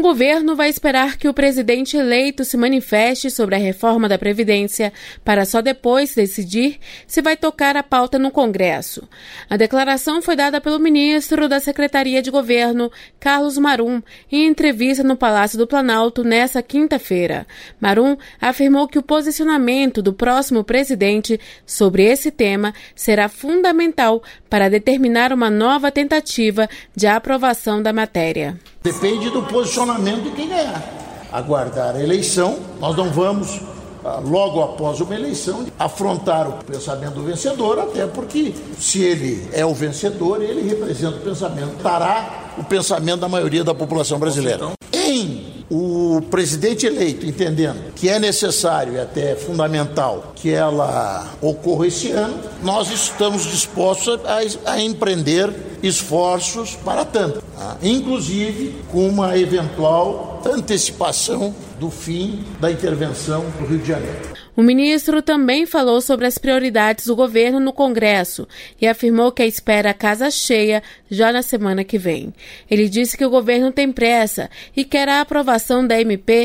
O governo vai esperar que o presidente eleito se manifeste sobre a reforma da Previdência para só depois decidir se vai tocar a pauta no Congresso. A declaração foi dada pelo ministro da Secretaria de Governo, Carlos Marum, em entrevista no Palácio do Planalto nesta quinta-feira. Marum afirmou que o posicionamento do próximo presidente sobre esse tema será fundamental para determinar uma nova tentativa de aprovação da matéria. Depende do posicionamento de quem ganhar. Aguardar a eleição, nós não vamos, logo após uma eleição, afrontar o pensamento do vencedor, até porque, se ele é o vencedor, ele representa o pensamento da maioria da população brasileira. O presidente eleito entendendo que é necessário e até fundamental que ela ocorra esse ano, nós estamos dispostos a empreender esforços para tanto, inclusive com uma eventual antecipação do fim da intervenção do Rio de Janeiro. O ministro também falou sobre as prioridades do governo no Congresso e afirmou que espera a casa cheia já na semana que vem. Ele disse que o governo tem pressa e quer a aprovação da MP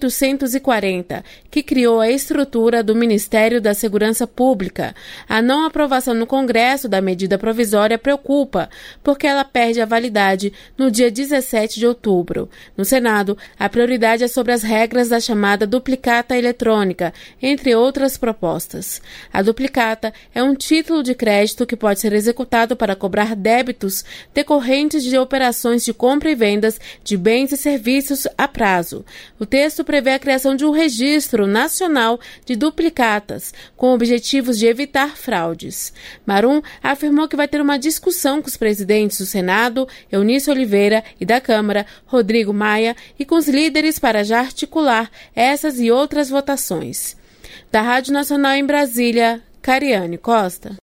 840, que criou a estrutura do Ministério da Segurança Pública. A não aprovação no Congresso da medida provisória preocupa, porque ela perde a validade no dia 17 de outubro. No Senado, a prioridade é sobre as regras da chamada duplicata eletrônica, entre outras propostas. A duplicata é um título de crédito que pode ser executado para cobrar débitos decorrentes de operações de compra e vendas de bens e serviços a prazo. O texto prevê a criação de um registro nacional de duplicatas, com objetivos de evitar fraudes. Marum afirmou que vai ter uma discussão com os presidentes do Senado, Eunice Oliveira, e da Câmara, Rodrigo Maia, e com os líderes para já articular essas e outras votações. Da Rádio Nacional em Brasília, Cariane Costa.